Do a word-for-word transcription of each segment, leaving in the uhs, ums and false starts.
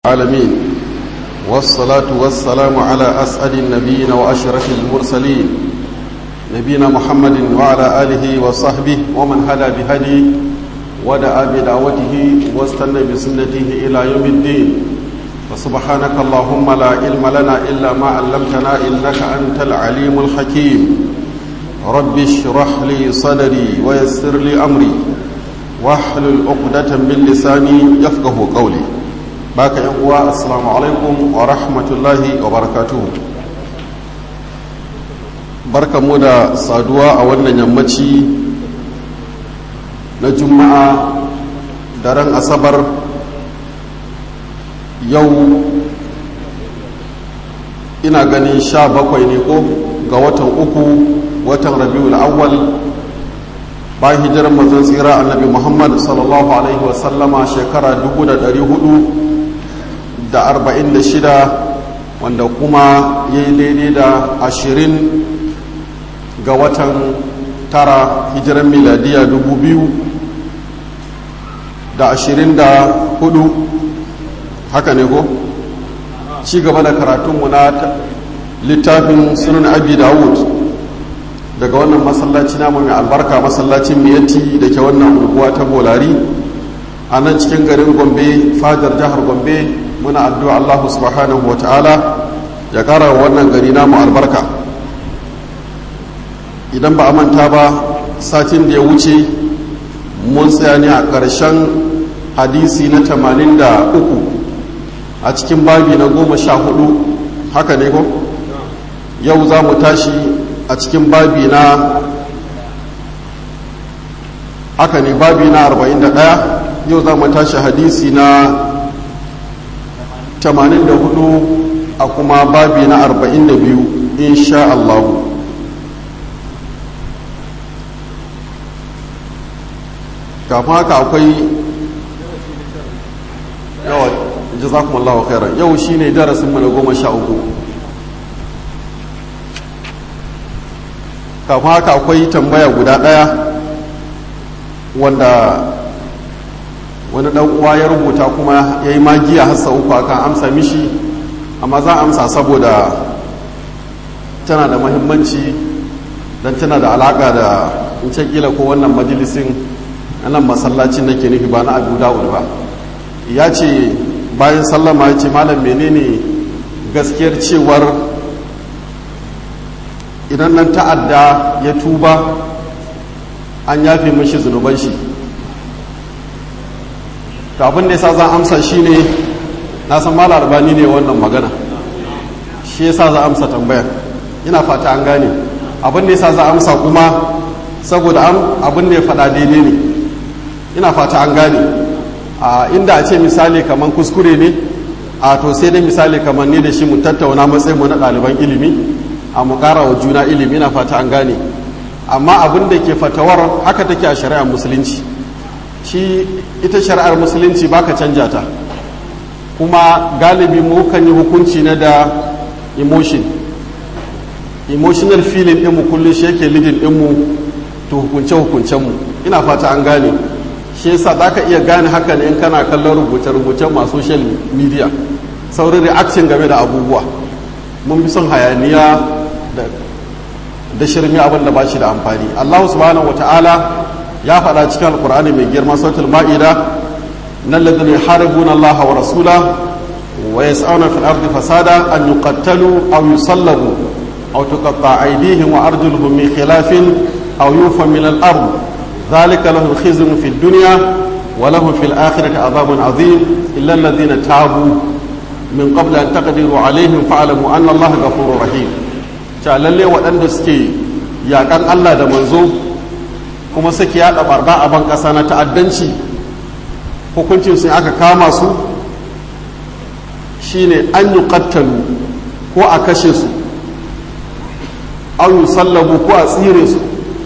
العالمين والصلاة والسلام على أسعد النبيين وأشرف المرسلين نبينا محمد وعلى آله وصحبه ومن هدى بهدي ودعا بدعوته واستنى بسنته إلى يوم الدين وسبحانك اللهم لا علم لنا إلا ما علمتنا إنك أنت العليم الحكيم رب اشرح لي صدري ويسر لي أمري واحلل عقدة من لساني يفقه قولي باك يا السلام عليكم ورحمة الله وبركاته barka mu da saduwa a wannan yammaci na juma'a daren asabar yau ina ganin sha bakwai ne ko ga watan uku watan rabiul awwal bayan hijirar manzon tsira annabi muhammad sallallahu alaihi wasallama shekara dubu da dari hudu da arba'in da shida wanda kuma ya yi daidai da ashirin ga watan tara hijirar miladiya dubu biyu da ashirin da hudu haka ne ko ci gaba da karatunmu na littafin sunan abi dawud daga wannan masallaci namu mai albarka masallacin miyatti da ke wannan unguwa ta bolari a nan cikin garin gombe fadar jihar gombe muna addu'a allahu subhanahu wa ta'ala ya kara wannan gari namu albarka. Idan ba a manta ba satin da ya wuce mun tsaya ne a ƙarshen hadisi na tamanin da uku a cikin babi na goma sha hudu haka ne ko yau za mu tashi a cikin babi na haka ne babi na arba'in da ɗaya yau za mu tashi hadisi na tamanin da hudu a kuma babi na arba'in da biyu insha Allah. Kafin haka akwai yawa jazakumullahu khairan yau shine darasin mu na goma sha uku. Kafin haka akwai tambaya guda ɗaya wanda wani ɗan uwa ya rubuta kuma ya yi magiya hassa uku akan amsa mishi, amma za a amsa saboda tana da mahimmanci don tana da alaƙa da in ce kila ko wannan majalisin nan masallacin nake nufi ba na abu dawud ba. Ya ce bayan sallama ya ce malam menene gaskiyar cewar idan nan ta'adda ya tuba an yafe mashi zunuban shi. to abin da yasa zan amsa shine na san malam albani ne wannan magana, shi yasa za amsa tambayar, ina fata an gane. abin da yasa za amsa kuma saboda abin da ya faɗa daidai ne, ina fata an gane. a inda a ce misali kaman kuskure ne a to sai dai misali kaman ne da shi mu tattauna matsayin mu na ɗaliban ilimi a mu ƙara wa juna ilimi, ina fata an gane. amma abin da ke fatawar haka take a shari'ar musulunci. shi ita shari'ar musulunci baka canja ta, kuma galibi mu kan yi hukunci na da emotion emotional feeling ɗinmu kullum shi yake lidin ɗinmu to hukunce hukuncenmu, ina fata an gane. shi yasa za ka iya gane haka ne in kana kallon rubuce-rubucen masu social media saurin reaction game da abubuwa. mun fi son hayaniya da shirme abin da ba shi da amfani. Allah subhanahu wa ta'ala ya faɗa cikin alkur'ani mai girma sautul ma'ida nan ladina yuharibuna Allah wa rasula wa yas'una fil ardi fasada an yuqattalu aw yusallabu aw tuqatta aydihim wa arjuluhum min khilafin aw yufa min al-ard ذلك لهم خزي في الدنيا ولهم في الآخرة عذاب عظيم إلا الذين تابوا من قبل أن تقدروا عليهم فاعلموا أن الله غفور رحيم. lalle waɗanda suke yaƙan Allah da manzo kuma suke yaɗa barba a ban ƙasa na ta'addanci, hukuncin sun aka kama su shine an yi ƙattalu ko a kashe su, an yi sallabu ko a tsire su,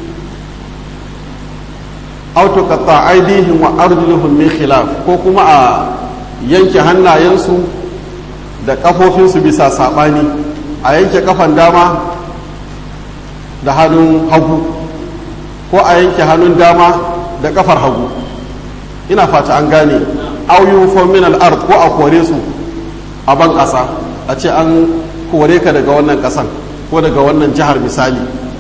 auto katta aidihim wa arjuluhum min khilaf ko kuma a yanke hannayensu da kafofinsu bisa sabani, a yanke kafan dama da hannun hagu ko a yanke hannun dama da kafar hagu, ina fata an gane. au yunfo min al-ard ko a kore su a ban ƙasa a ce an kore ka daga wannan ƙasan ko daga wannan jihar misali.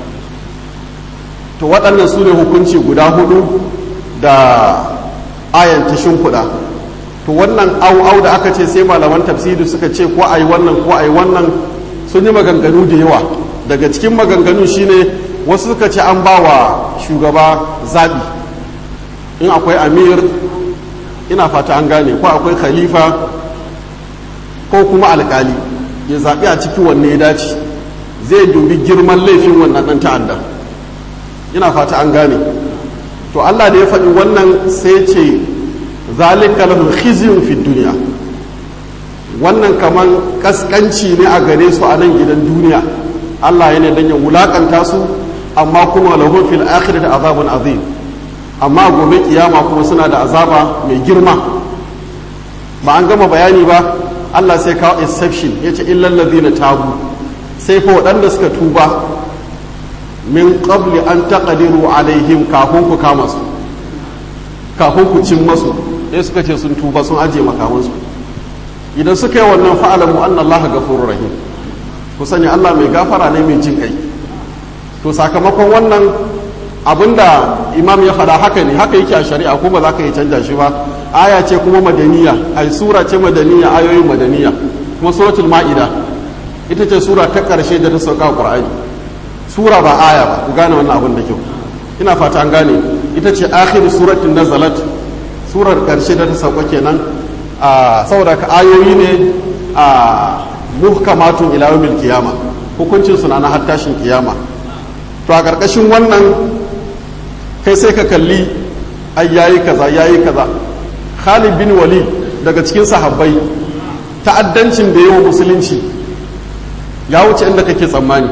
To waɗannan su ne hukunci guda hudu da ayan ta shimfiɗa. To wannan au-au da aka ce sai malaman tafsiri suka ce ko a yi wannan ko a yi wannan sun yi maganganu da yawa. Daga cikin maganganu shine wasu suka ce an ba wa shugaba zaɓi, in akwai amir, ina fata an gane, ko akwai khalifa ko kuma alkali, ya zaɓi a ciki wanne ya dace, zai dubi girman laifin wannan ɗan ta'adda, ina fata an gane. To Allah da ya faɗi wannan sai ce zalika lahum khizyun fid dunya, wannan kaman kaskanci ne a gare su a nan gidan duniya. Allah yana dan ya wulakanta su, amma kuma lahum fil akhirati azabun azim, amma gobe kiyama kuma suna da azaba mai girma. Ba an gama bayani ba, Allah sai kawo exception, yace illal ladina tabu, sai fa waɗanda suka tuba min qabli an taqdiru alaihim, kafin ku kama su, kafin ku cin masu, sai suka ce sun tuba sun aje makamansu. Idan suka yi wannan fa'alamu anna Allah ghafurur rahim, ku sani Allah mai gafara ne mai jin kai. To sakamakon wannan abinda imam ya faɗa haka ne, haka yake a shari'a, kuma za ka yi canja shi ba. Aya ce kuma madaniya, ai sura ce madaniya, ayoyin madaniya, kuma suratul ma'ida ita ce sura ta ƙarshe da ta sauka a Qur'ani. Sura ba aya ba, ku gane wannan abin da kyau, ina fata an gane. Ita ce akhiru suratin nazalat, surar ƙarshe da ta sauka kenan. a saboda ka ayoyi ne a muhkamatun ila yawmil qiyama, hukuncin suna na har tashin kiyama. To a ƙarƙashin wannan kai sai ka kalli ai yayi kaza yayi kaza. Khalid bin Walid daga cikin sahabbai, ta'addancin da yawa musulunci ya wuce inda kake tsammani.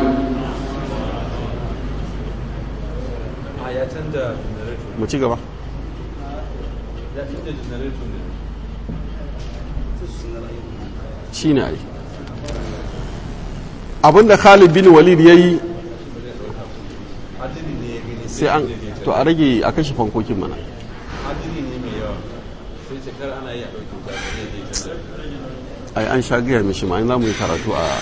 Mu ci gaba. Shi ne ai abinda Khalid bin Walid ya yi sai an to a rage a kashe fankokin mana. Ai an sha gaya mishi ma, za mu yi karatu a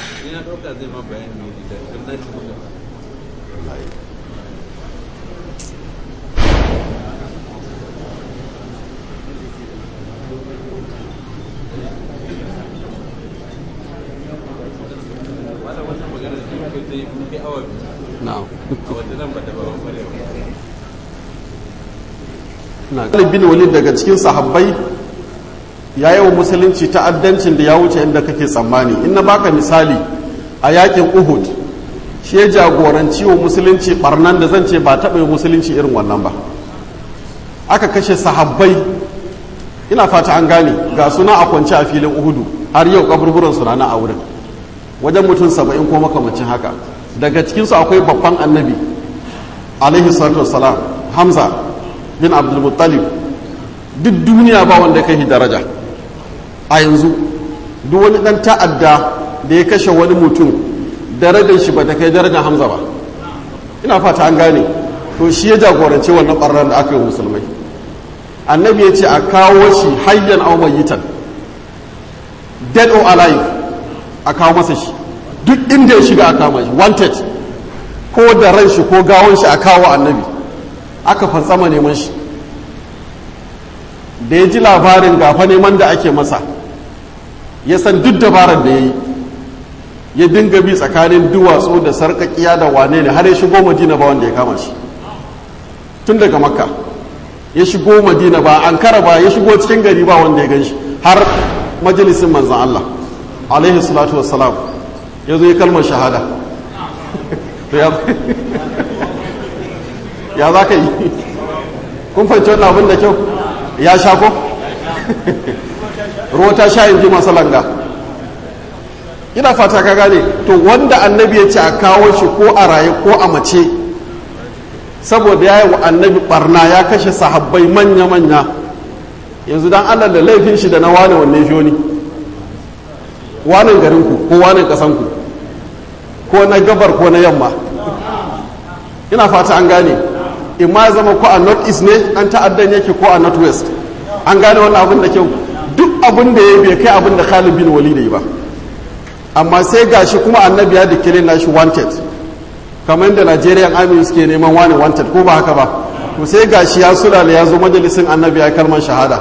Khalid bin Walid daga cikin sahabbai ya yi wa musulunci ta'addancin da ya wuce inda kake tsammani. In na baka misali, a yakin Uhud shi ya jagoranci wa musulunci barnan da zan ce ba taɓa yi musulunci irin wannan ba. Aka kashe sahabbai, ina fata an gane, ga suna a kwance a filin Uhudu, har yau kaburburan suna na a wurin, wajen mutum saba'in ko makamacin haka. Daga cikinsu akwai babban annabi alaihi salatu wassalam, Hamza bin Abdul Muttalib. Duk duniya ba wanda kai daraja a yanzu. Duk wani dan ta'adda da ya kashe wani mutum, darajar shi ba ta kai darajar Hamza ba, ina fata an gane. To shi ya jagorance wannan ɓarnar da aka yi musulmai. Annabi ya ce a kawo shi hayyan aw mayyitan, dead or alive, a kawo masa shi. Duk inda ya shiga a kama shi, wanted, ko da ran shi ko gawon shi a kawo annabi. Aka fantsama neman shi, da ya ji labarin gafa neman da ake masa, ya san duk dabarar da ya yi, ya dinga bi tsakanin duwatsu da sarƙaƙiya da wane ne, har ya shigo Madina ba wanda ya kama shi. Tun daga Makka ya shigo Madina ba Ankara ba, ya shigo cikin gari ba wanda ya gan shi, har majalisin manzan Allah alaihi salatu wassalam ya zo ya kalmar shahada. Ya za ka yi? Kun fahimci wannan abin da kyau? Ya sha ko? Ruwa ta sha yin ji masu langa. Ina fata ka gane. To wanda annabi ya ce a kawo shi ko a raye ko a mace, saboda ya yi wa annabi barna, ya kashe sahabbai manya-manya, yanzu dan Allah da laifin shi da na wane wanne shi wani, wanen garinku ko wanen ƙasanku ko na gabar ko na yamma. Ina fata an gane. In ma zama ko a north east ne an ta'addan yake, ko a north west. An gane wannan abin da kyau. Duk abin da ya bai kai abin da Khalid bin Walid yi ba, amma sai gashi kuma annabi ya dikire nashi wanted, kamar da Nigerian Army suke neman wani wanted ko ba haka ba, to sai gashi ya sulale ya zo majalisin annabi ya kalmar shahada.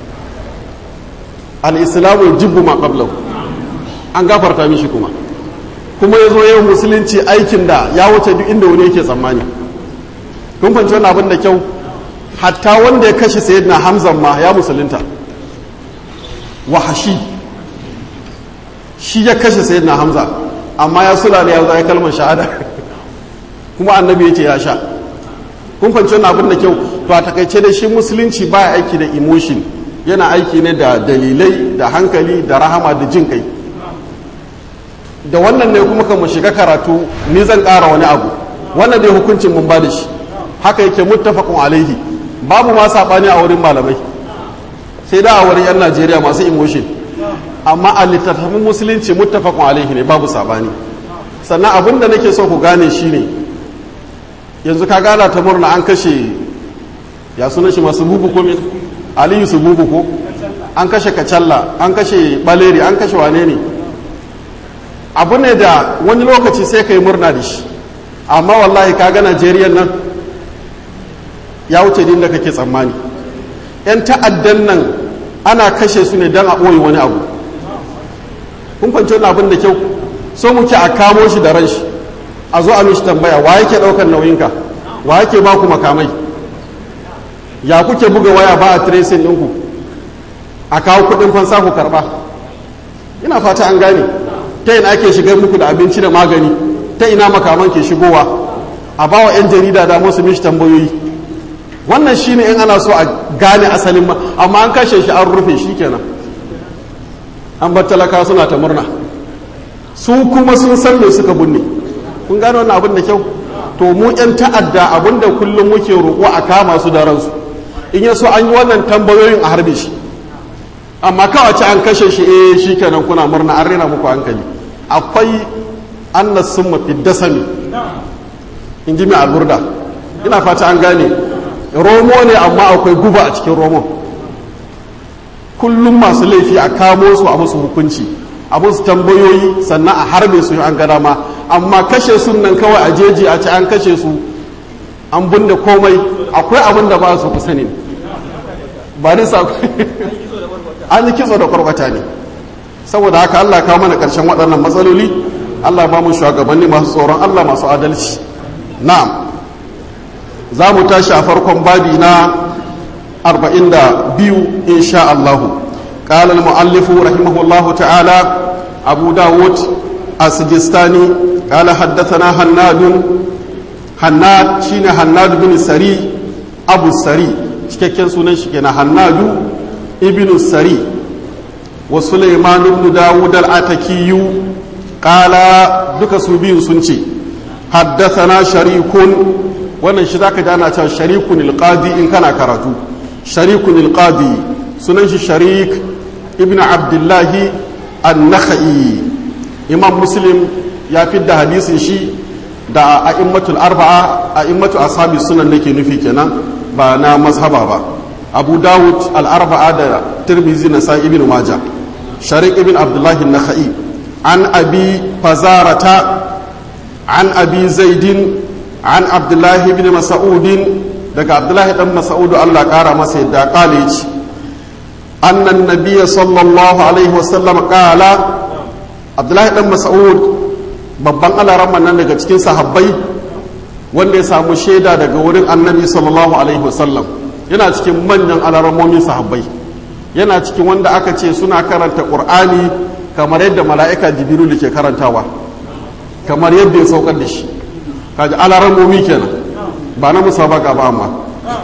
Al-Islamu jibbu ma qablahu, an gafarta mishi kuma kuma ya zo yau musulunci aikin da ya wuce duk inda wani yake tsammani. Kun fahimci wannan abin da kyau, hatta wanda ya kashe sayyidina Hamza ma ya musulunta. Wahashi shi ya kashe sayyidina Hamza, amma ya sulale ya zo ya kalmar shahada kuma annabi ya ce ya sha. Kun fahimci wannan abin da kyau, to a takaice da shi musulunci baya aiki da emotion, yana aiki ne da dalilai da hankali da rahama da jin kai. Da wannan ne kuma kan mu shiga karatu, ni zan ƙara wani abu, wannan dai hukuncin mun ba da shi haka yake muttafaqun alaihi, babu ma sabani a wurin malamai, sai da a wurin yan Najeriya masu emotion, amma a littattafin musulunci muttafaqun alaihi ne, babu sabani. Sannan abin da nake so ku gane shine yanzu ka gana ta murna an kashe ya sunan shi masu bubu ko me Aliyu su bubu ko an kashe Kacalla, an kashe Baleri, an kashe wane ne, abu ne da wani lokaci sai ka yi murna da shi, amma wallahi kaga Najeriya nan ya wuce din da kake tsammani. 'Yan ta'addan nan ana kashe su ne don a ɓoye wani abu. Kun fahimci wani abin da kyau, so muke a kamo shi da ran shi, a zo a mishi tambaya wa yake ɗaukar nauyinka, wa yake ba ku makamai, ya kuke buga waya ba a tracing ɗinku, a kawo kuɗin fansa ku karɓa. Ina fata an gane ta ina ake shigar muku da abinci da magani, ta ina makaman ke shigowa, a bawa 'yan jarida da musu mishi tambayoyi. Wannan shine in ana so a gane asalin ma, amma an kashe shi an rufe shi kenan, an bar talaka suna ta murna, su kuma sun san me suka binne. Kun gane wannan abin da kyau, to mu 'yan ta'adda abin da kullum muke roƙo a kama su da ransu, in ya so an yi wannan tambayoyin a harbe shi, amma kawai ce an kashe shi eh shi kenan kuna murna, an rena muku hankali. Akwai annas summa fi dasami, in ji mai alburda, ina fata an gane, romo ne amma akwai guba a cikin romo. Kullum masu laifi a kamo su a musu hukunci, a musu tambayoyi, sannan a harbe su an ga dama, amma kashe sun nan kawai a jeji a ce an kashe su an bunde komai, akwai abin da ba su ku sani ba nisa an yi kitso da kwarkwata ne. Saboda haka Allah kawo mana ƙarshen waɗannan matsaloli, Allah ba mu shugabanni masu tsoron Allah, masu adalci. Na'am, za mu tashi a farkon babi na arba'in da biyu insha Allahu. Qala al-mu'allifu rahimahullahu ta'ala Abu Dawud as-Sijistani qala haddathana Hannad Hannad shine Hannad bin Sari Abu Sari, cikakken sunan shi kenan Hannadu ibn Sari, wa Sulaiman ibn Dawud al-Ataki qala duka su biyu sun ce haddathana Sharikun, wannan shi zaka ji ana cewa Sharikun al-Qadi in kana karatu, Sharikun al-Qadi sunan shi Sharik ibn Abdullah an-Nakhai. Imam Muslim ya fidda hadisin shi da a'immatul arba'a, a'immatu ashabi sunan nake nufi kenan, ba na mazhaba ba. Abu Dawud al-arba'a da Tirmidhi, Nasa'i, ibn Majah. Sharik ibn Abdullah an-Nakhai an Abi Fazarata an Abi Zaidin an Abdullah ibn Mas'ud, daga Abdullah ibn Mas'ud Allah kara masa yadda kale shi annan nabiy sallallahu alaihi wasallam kala. Abdullah ibn Mas'ud babban alaramman nan daga cikin sahabbai wanda ya samu shaida daga wurin annabi sallallahu alaihi wasallam, yana cikin manyan alaramomin sahabbai, yana cikin wanda aka ce suna karanta Qur'ani kamar yadda mala'ika Jibril ke karantawa, kamar yadda ya saukar da shi. Kaji alaramomi kenan, ba na musabaka ba. Amma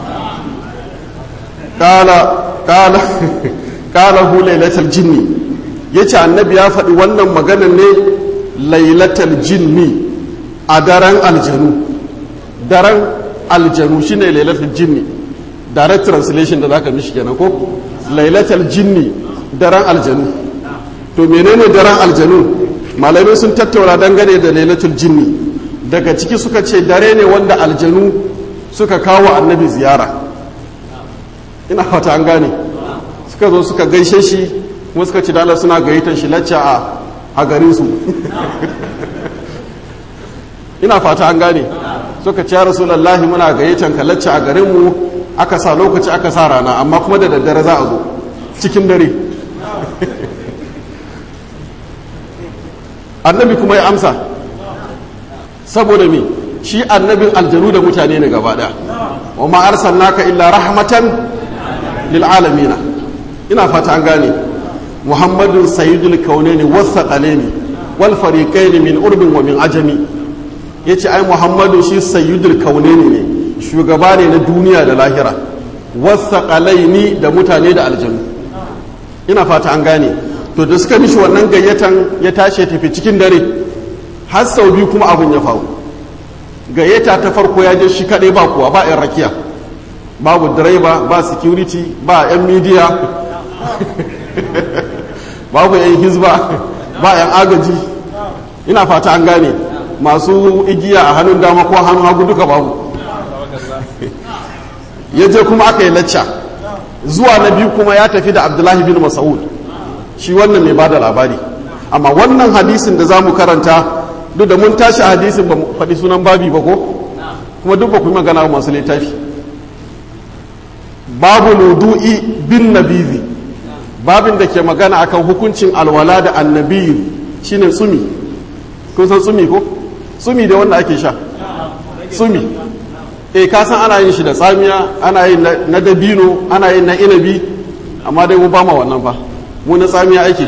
kala kala kala hu lailatul jinni, yace annabi ya faɗi wannan maganar ne lailatul jinni, a daren aljanu. Daren aljanu shine lailatul jinni, direct translation da zaka mishi kenan ko lailatul jinni, daren aljanu. To menene daren aljanu? Malamai sun tattauna dangane da lailatul jinni. Daga ciki suka ce dare ne wanda aljanu suka kawo annabi ziyara, ina fata an gane, suka zo suka gaishe shi kuma suka ci dalar suna gayyatar shi lacca a garinsu ina fata an gane suka ci ya rasulullahi muna gayyatar ka lacca a garinmu aka sa lokaci aka sa rana amma kuma da daddare za a zo cikin dare annabi kuma ya amsa saboda me shi annabin aljanu da mutane ne gaba daya wa ma arsalnaka illa rahmatan lil alamin ina fata an gane muhammadun sayyidul kaunaini wasaqalaini wal fariqaini min urbin wa min ajami yace ai muhammadu shi sayyidul kaunaini ne shugaba ne na duniya da lahira wasaqalaini da mutane da aljanu ina fata an gane to da suka mishi wannan gayyatan ya tashi tafi cikin dare har sau biyu kuma abun ya faru gayyata ta farko ya je shi kaɗai ba kuwa ba 'yan rakiya babu direba ba security ba 'yan media babu 'yan hizba ba 'yan agaji ina fata an gane masu igiya a hannun dama ko hannun hagu duka babu ya je kuma aka yi lacca zuwa na biyu kuma ya tafi da abdullahi bin mas'ud shi wannan mai bada labari amma wannan hadisin da za mu karanta duk da mun tashi a hadisin ba mu faɗi sunan babi ba ko kuma duk ba ku yi magana wa masu littafi babu nudu'i bin nabizi babin da ke magana akan hukuncin alwala da annabi shine tsumi kun san tsumi ko tsumi da wanda ake sha tsumi eh ka san ana yin shi da tsamiya ana yin na dabino ana yin na inabi amma dai mu ba ma wannan ba mu na tsamiya ake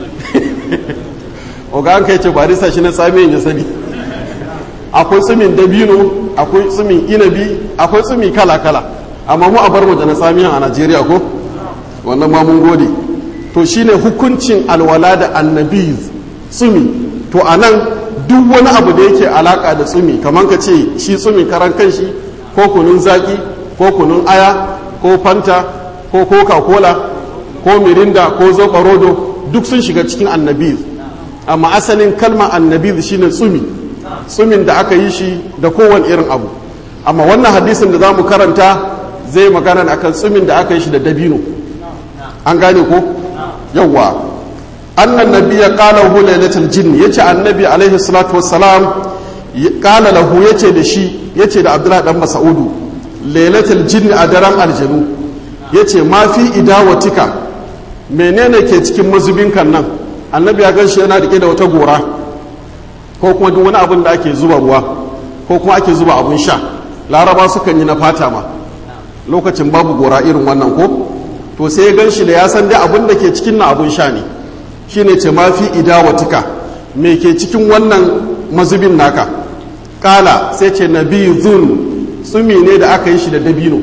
oga an kai ce barista shi na tsamiyan ya sani akwai tsumin dabino akwai tsumin inabi akwai tsumi kala-kala amma mu a bar mu da na tsamiyan a najeriya ko wannan ma mun gode to shine hukuncin alwala da annabi tsumi to a nan duk wani abu da yake alaka da tsumi kamar ka ce shi tsumin karan kanshi ko kunun zaki ko kunun aya ko fanta ko coca-cola ko mirinda ko zoɓarodo duk sun shiga cikin annabi amma asalin kalmar annabi shine tsumi tsumin da aka yi shi da kowane irin abu amma wannan hadisin da za mu karanta zai magana akan tsumin da aka yi shi da dabino an gane ko yawwa annan nabiyya qala hu lailatul jinn yace annabi alaihi salatu wassalam qala lahu yace da shi yace da abdullahi dan mas'udu lailatul jinn a daren aljanu yace ma fi idawatika menene ke cikin mazubin kan nan annabi ya ganshi yana rike da wata gora ko kuma duk wani abin da ake zuba ruwa ko kuma ake zuba abun sha laraba sukan yi na fata ma lokacin babu gora irin wannan ko to sai ya ganshi da ya san dai abin da ke cikin na abun sha ne shine ce ma fi idawatika me ke cikin wannan mazubin naka kala sai ce nabizun tsumi ne da aka yi shi da dabino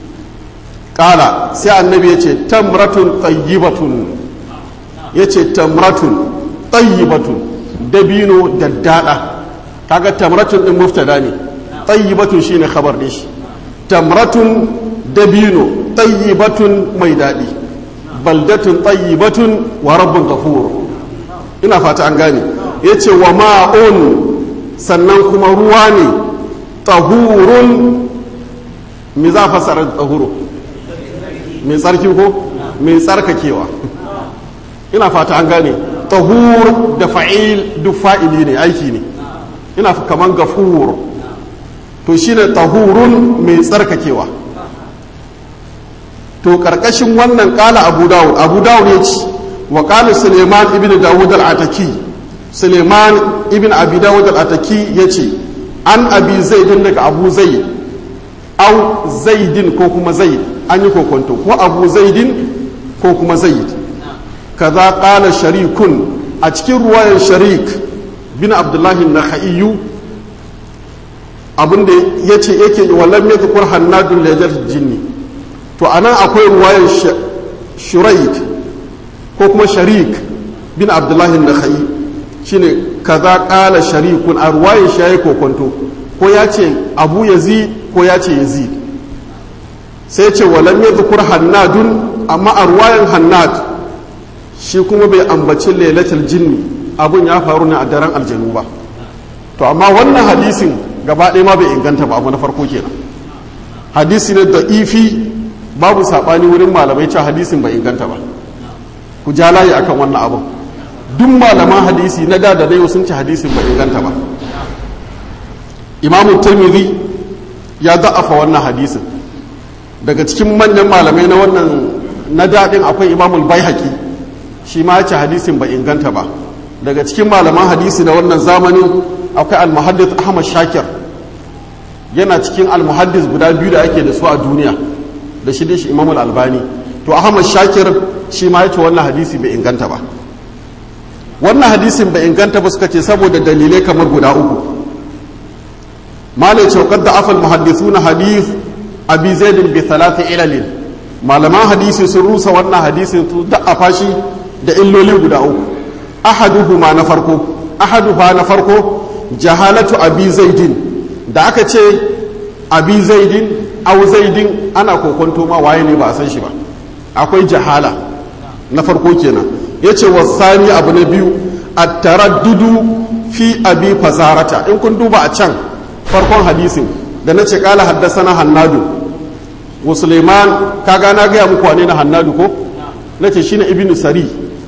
kala sai annabi ya ce tamratun tayyibatun ya ce tamratun tayyibatun dabino da daɗa kaga tamratun ɗin muftada ne tayyibatun shine khabar ɗin shi tamratun dabino tayyibatun mai daɗi baldatun tayyibatun wa rabbun ghafur ina fata an gane ya ce wa ma'un sannan kuma ruwa ne tahurun me za fasara tahuru mai tsarki ko mai tsarkakewa ina fata an gane tahur da fa'il duk fa'ili ne aiki ne ina kaman gafur to shine tahurun mai tsarkakewa to karkashin wannan kala abu dawud abu dawud ya ce wa kala suleiman ibn dawud al-ataki suleiman ibn abi dawud al-ataki ya ce an abi zaidin daga abu zaid au zaidin ko kuma zaid an yi kokonto ko abu zaidin ko kuma zaid kaza qala sharikun a cikin ruwayar sharik bin abdullahi nakhaiyu abinda yace yake wallan ne zukur hannadun lajar jinni to anan akwai ruwayar shuraik ko kuma sharik bin abdullahi nakhai shine kaza qala sharikun a ruwayar shayi kokonto ko yace abu yazid ko yace yazid sai ce walam yadhkur hannadun amma a ruwayan hannad shi kuma bai ambaci lailatul jinni abun ya faru ne a daren aljanu ba to amma wannan hadisin gaba ɗaya ma bai inganta ba abu na farko kenan hadisi ne da ifi babu saɓani wurin malamai cewa hadisin bai inganta ba ku ja layi akan wannan abun. Duk malaman hadisi na da da na yau sun ci hadisin bai inganta ba. Imamu Tirmidhi ya da'afa wannan hadisin. Daga cikin manyan malamai na wannan na daɗin akwai Imamul Baihaqi, shi ma ya ce hadisin bai inganta ba. Daga cikin malaman hadisi na wannan zamanin akwai Al-Muhaddith Ahmad Shakir, yana cikin Al-Muhaddith guda biyu da ake da su a duniya, da shi da shi Imamul Albani. To Ahmad Shakir shi ma ya ce wannan hadisi bai inganta ba. Wannan hadisin bai inganta ba suka ce saboda dalilai kamar guda uku. Malai ce qad da'afa al-muhaddithuna hadith Abi Zaid bi thalath ilalin. Malaman hadisi sun rusa wannan hadisin su da'afa shi da illoli guda uku. Ahaduhuma na farko, ahaduha na farko jahalatu Abi Zaidin. Da aka ce Abi Zaidin aw Zaidin ana kokonto ma waye ne ba a san shi ba. Akwai jahala na farko kenan. Yace wasani abu na biyu at-taraddudu fi Abi Fazarata. In kun duba a can farkon hadisin da na ce kala haddasana Hannadu wa Suleiman, kaga na gaya muku wane na Hannadu ko na ce shine ibnu Sari,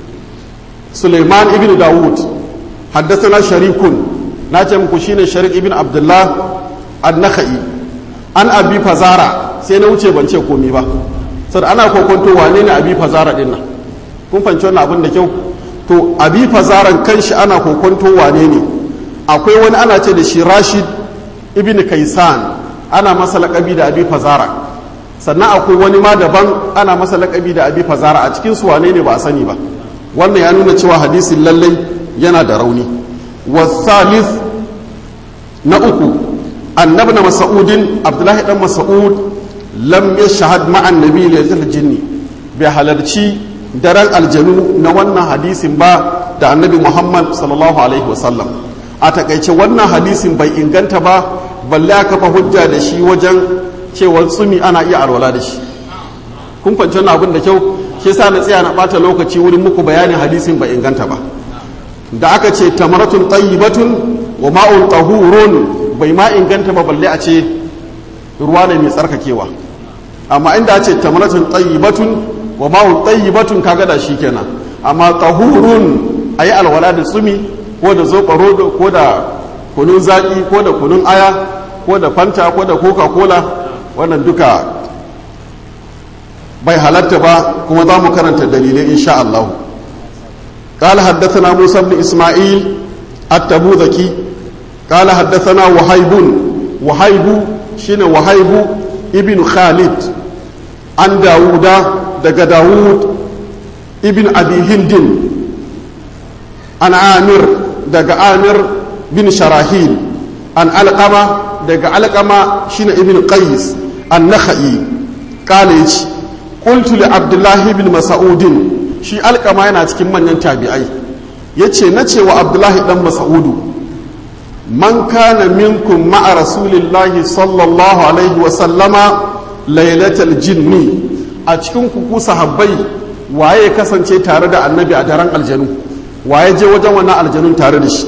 Suleiman ibnu Dawud. Haddasana Sharikun, na ce muku shine Sharik ibn Abdullah an-Nakhai. An Abi Fazara sai na wuce ban ce komai ba, sai ana kokonto wane ne Abi Fazara din nan. Kun fanci wannan abin da kyau? To Abi Fazaran kanshi ana kokonto wane ne. Akwai wani ana ce da shi Rashid ibn Kaisan, ana masa laƙabi da Abi Fazara. Sannan akwai wani ma daban ana masa laƙabi da Abi Fazara. A cikin su wane ne ba a sani ba. Wannan ya nuna cewa hadisin lallai yana da rauni. Wasalis na uku annabi na Mas'udin, Abdullahi dan Mas'ud lam yashhad ma'an nabi lil jinni, bai halarci daren aljanu na wannan hadisin ba da annabi Muhammad sallallahu alaihi wasallam. A takaice wannan hadisin bai inganta ba, balle aka fa hujja da shi wajen cewa tsumi ana iya alwala da shi. Kun fahimci wannan abin da kyau? Shi yasa na tsaya na bata lokaci wurin muku bayanin hadisin bai inganta ba. Da aka ce tamaratun tayyibatun wa ma'un tahurun, bai ma inganta ba balle a ce ruwa ne mai tsarkakewa. Amma inda a ce tamaratun tayyibatun wa ma'un tayyibatun kaga da shi kenan. Amma tahurun ayi alwala da tsumi ko da zoɓa ko da kunun zaƙi ko da kunun aya ko da fanta ko da coca-cola, wannan duka bai halatta ba, kuma za mu karanta dalilai insha Allah. قال حدثنا موسى بن إسماعيل التبوذكي قال حدثنا وهيب وهيب شين وهيب ابن خالد عن داود دق داود ابن أبي هند عن عامر دق عامر بن شراحيل عن علقمة دق علقمة شين ابن قيس النخعي قال قلت لعبد الله بن مسعود shi alkama yana cikin manyan tabi'ai, ya ce na ce wa Abdullahi dan Mas'udu, man kana minkum ma'a rasulillahi sallallahu alaihi wasallama lailatul jinni, a cikin kuku sahabbai waye kasance tare da annabi a daren aljanu, waye je wajen wannan aljanun tare da shi.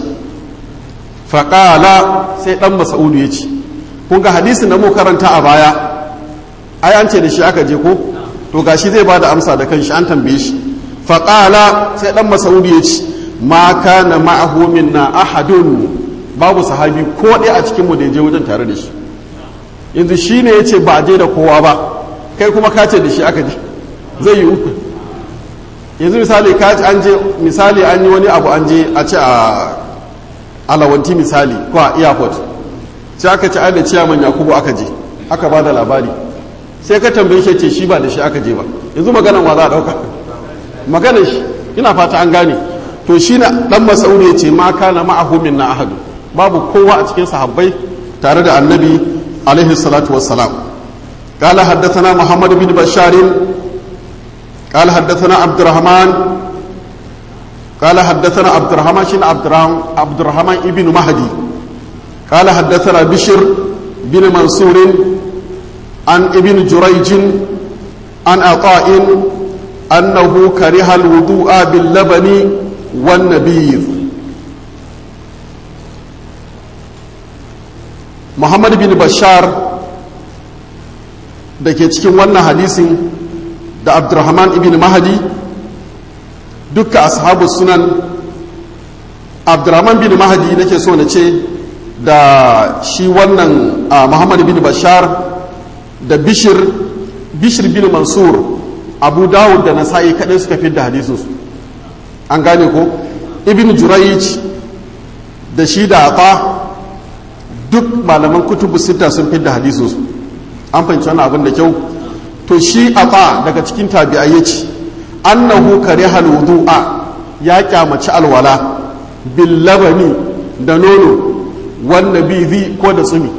Faƙala sai dan Mas'udu ya ce, kun ga hadisin da mu karanta a baya ai an ce da shi aka je ko, to gashi zai bada amsa da kanshi, an tambaye shi. Faƙala sai ɗan Masaudi ya ce, ma kana ma'ahu minna ahadun, babu sahabi ko ɗaya a cikinmu da ya je wajen tare da shi. Yanzu shi ne ya ce ba a je da kowa ba, kai kuma ka ce da shi aka je, zai yi uku. Yanzu misali ka ce an je, misali an yi wani abu an je a ce a alawanti misali ko a airport, sai aka ce ai da ciyaman Yakubu aka je, aka ba da labari, sai ka tambaye shi ce shi ba da shi aka je ba. Yanzu maganan wa za a ɗauka? Maganar shi, ina fata an gane. To shi na ɗan Masaudi ya ce ma kana ma'ahu minna ahadu, babu kowa a cikin sahabbai tare da annabi alaihi salatu wassalam. قال حدثنا محمد بن بشار قال حدثنا عبد الرحمن قال حدثنا عبد الرحمن شين عبد الرحمن ابن مهدي قال حدثنا بشر بن منصور عن ابن جريج عن عطاء أنه كره الوضوء باللبن والنبيذ. محمد بن بشار da ke cikin wannan hadisin da Abdurrahman ibn Mahdi dukka ashabu sunan. Abdurrahman bin Mahdi nake so na ce da shi wannan Muhammad bin Bashar da Bishir Bishir bin Mansur, Abu Dawud da Nasa'i kadai suka fi da hadisinsu. An gane ko? Ibn Jurayj da shi da Ata duk malaman kutubu sita sun fi da hadisinsu. An fahimci wannan abin da kyau. To shi Ata daga cikin tabi'ai yace annahu karihal wudu'a, ya kyamaci alwala bil labani da nono wanda bizi ko da tsumi.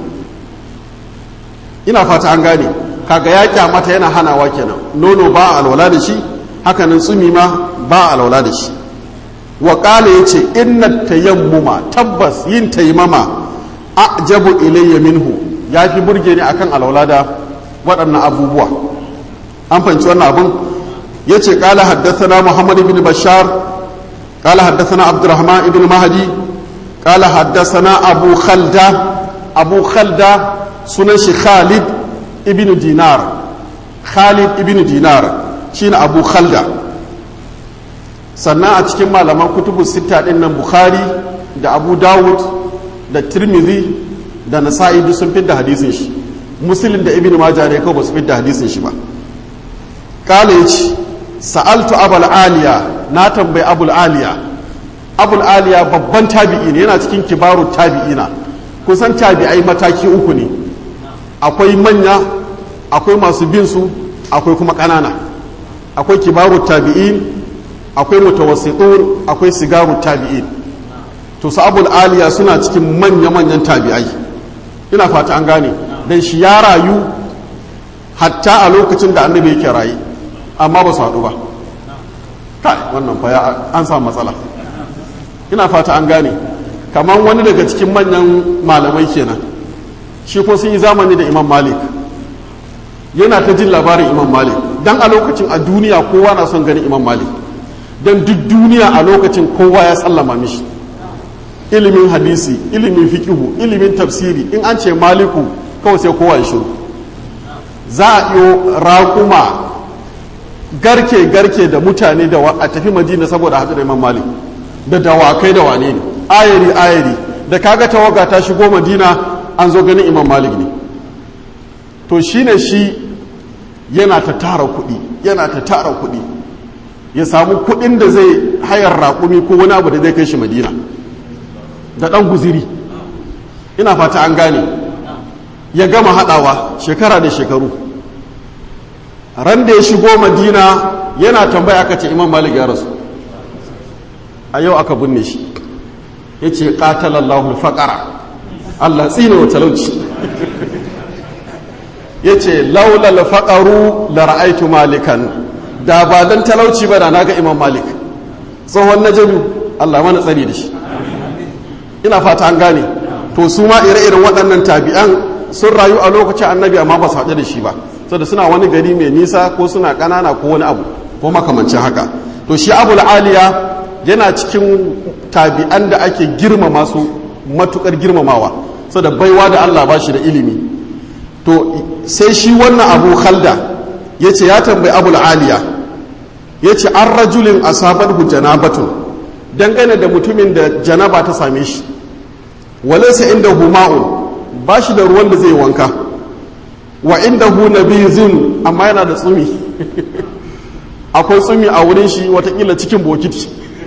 Ina fata an gane, kaga ya kyamata yana hanawa kenan. Nono ba a alwala da shi, hakanan tsumi ma ba a alwala da shi. Wa qala yace inna tayammuma, tabbas yin taimama ajabu ilayya minhu, yafi burge ni akan alwala da waɗannan abubuwa. An fahimci wannan abun. yace qala haddathana Muhammad ibn Bashar قال حدثنا عبد الرحمن بن مهدي قال حدثنا أبو خلدة أبو خلدة سنش خالد ابن دينار خالد ابن دينار شين أبو خلدة sannan a cikin malaman kutubu sita din nan Bukhari da Abu Dawud da Tirmidhi da Nasa'i duk sun fidda hadisin shi. Muslim da Ibn Majah ne kawai ba su fidda hadisin shi ba. Kale yace sa'altu Abul Aliya, na tambayi Abul Aliya. Abul Aliya babban tabi'i ne, yana cikin kibaru tabi'ina. Kusan tabi'ai mataki uku ne, akwai manya, akwai masu bin su, akwai kuma ƙanana. Akwai kibaru tabi'in, akwai mutawassitun, akwai sigaru tabi'in. To su Abul Aliya suna cikin manya-manyan tabi'ai. Ina fata an gane, dan shi ya rayu hatta a lokacin da annabi yake rayu, amma ba su haɗu ba. Kai, wannan fa ya an samu matsala. Ina fata an gane, kamar wani daga cikin manyan malamai kenan, shi ko sun yi zamani da Imam Malik, yana ta jin labarin Imam Malik, dan a lokacin a duniya kowa na son ganin Imam Malik, dan duk duniya a lokacin kowa ya sallama mishi. Ilimin hadisi, ilimin fikihu, ilimin tafsiri, in an ce Maliku kawai sai kowa ya shiru. Za a iyo raƙuma garke-garke da mutane da a tafi Madina saboda haɗu da Imam Malik, da dawakai da wane ne, ayari-ayari, da kaga tawaga ta shigo Madina an zo ganin Imam Malik ne. To shi ne shi yana ta tara kuɗi, yana ta tara kuɗi, ya samu kuɗin da zai hayar raƙumi ko wani abu da zai kai shi Madina, da ɗan guziri. Ina fata an gane, ya gama haɗawa shekara da shekaru. Ran da ya shigo Madina yana tambaya aka ce Imam Malik ya rasu, a yau aka binne shi. Ya ce ƙatalallahu faƙara, Allah tsine wa talauci. Ya ce laulal faƙaru la ra'aitu malikan, da ba dan talauci ba da na ga Imam Malik tsohon najadu, Allah mana tsari da shi. Ina fata an gane. To su ma ire-iren waɗannan tabi'an sun rayu a lokacin annabi amma ba su haɗu da shi ba, saboda suna wani gari mai nisa ko suna ƙanana ko wani abu ko makamancin haka. To shi Abul Aliya yana cikin tabi'an da ake girmama su matukar girmamawa, saboda baiwa da Allah ba shi da ilimi. To sai shi wannan Abu Khalda yace ya tambayi Abul Aliya, yace an rajulin asabathu janabatun, dangane da mutumin da janaba ta same shi, walaysa indahu ma'un, ba shi da ruwan da zai wanka, wa indahu nabizun, amma yana da tsumi. Akwai tsumi a wurin shi, watakila cikin bokiti.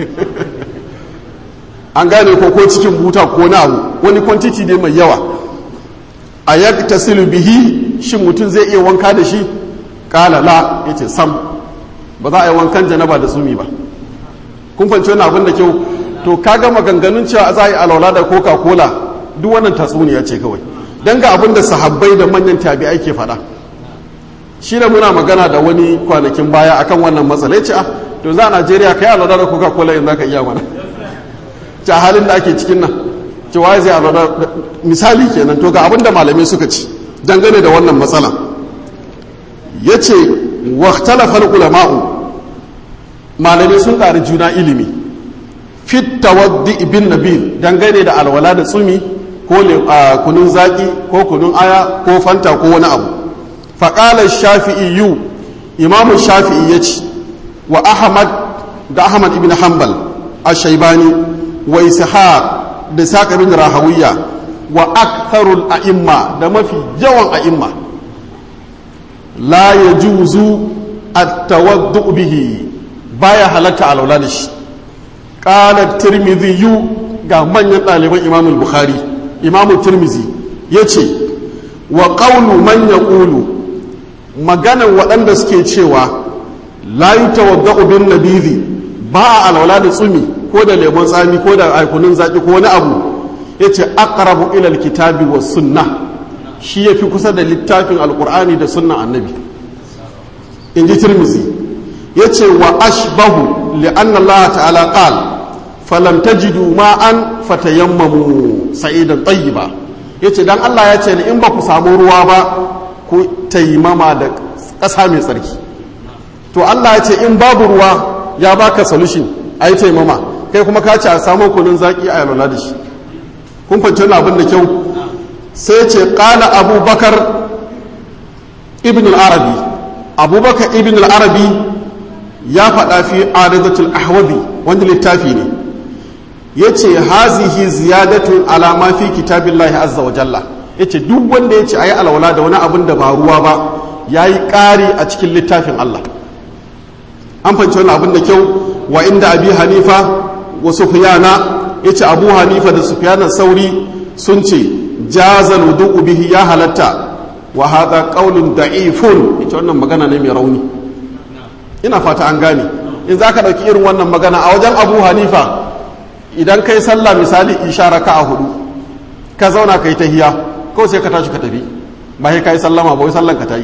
An gane ko ko cikin buta ko na abu, wani kwantiti ne mai yawa. A yaktasilu bihi, shin mutum zai iya wanka da shi? Kala la, yace sam, ba za a yi wankan janaba da tsumi ba. Kun fahimci wannan abin da kyau. To kaga maganganun cewa za a yi alwala da coca cola, duk wannan tatsuniya ce kawai, dan ga abin da sahabbai da manyan tabi'ai ke faɗa. Shi da muna magana da wani kwanakin baya akan wannan matsala, ce ah to za a Najeriya kai alwala da coca cola yanzu ka iya mana, ta halin da ake cikin nan, ce waye zai alwala, misali kenan. To ga abin da malamai suka ci dangane da wannan matsala, yace waqtalafa al-ulama'u, malamai sun ƙari juna ilimi fit tawaddi ibn nabil, dangane da alwala da tsumi ko kunun zaki ko kunun aya ko fanta ko wani abu. Faƙalar shafi'i yu, imamu shafi'i ya ce wa ahmad da ahmad ibn hanbal ash-shaybani wa ishaq da ishaq ibn rahawiyya wa aktharul a'imma da mafi yawan a'imma la yajuzu at-tawaddu bihi baya halatta alwala da shi qala tirmidhi ga manyan ɗaliban imam al-bukhari imam tirmidhi yace wa qawlu man yaqulu maganan waɗanda suke cewa la yutawaddau bin nabizi ba a alwala da tsumi ko da lemon tsami ko da aikunin zaki ko wani abu yace aqrabu ila alkitabi was sunnah shi yafi kusa da littafin alqur'ani da sunnan annabi inji tirmizi yace wa ashbahu li anna allah ta'ala qala falam tajidu ma'an fatayammamu sa'idan tayyiba yace dan Allah ya ce in ba ku samu ruwa ba ku taimama da ƙasa mai tsarki to Allah ya ce in babu ruwa ya baka solution ayi taimama kai kuma ka ce a samu kunun zaki a yalwala da shi kun fahimci wannan abin da kyau sai ce qala abubakar ibn al-arabi abubakar ibn al-arabi ya faɗa fi aridatul ahwazi wanda littafi ne yace hazihi ziyadatun ala ma fi kitabillahi azza wa jalla yace duk wanda yace ayi alwala da wani abin da ba ruwa ba yayi ƙari a cikin littafin Allah an fahimci wannan abin da kyau wa inda abi hanifa wa sufyana yace abu hanifa da sufyana sauri sun ce jazal wudu'u bihi ya halatta wa hadha qaulun da'ifun ita wannan magana ne mai rauni ina fata an gane in zaka dauki irin wannan magana a wajen abu hanifa idan kai sallah misali isha raka'a hudu ka zauna kai tahiyya ko sai ka tashi ka tafi ba sai kai sallama ba wai sallan ka tayi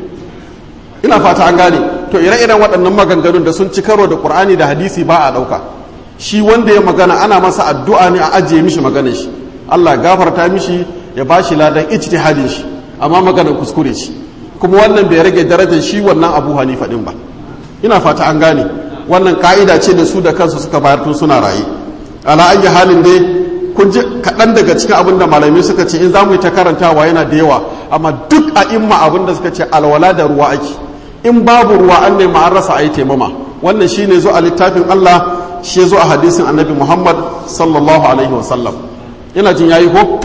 ina fata an gane to ire-iren waɗannan maganganun da sun ci karo da Qur'ani da hadisi ba a dauka shi wanda ya magana ana masa addu'a ne a ajiye mishi maganar shi Allah gafarta mishi ya bashi ladan ijtihadin shi amma maganar kuskure shi kuma wannan bai rage darajar shi wannan Abu Hanifa din ba ina fata an gane wannan ka'ida ce da su da kansu suka bayar tun suna raye ala ayi halin dai kun ji kaɗan daga cikin abin da malamai suka ce in za mu yi ta karantawa yana da yawa amma duk a imma abin da suka ce alwala da ruwa ake in babu ruwa an nema an rasa a yi taimama wannan shi ne zo a littafin Allah shi zo a hadisin annabi Muhammad sallallahu alaihi wasallam ina jin yayi ko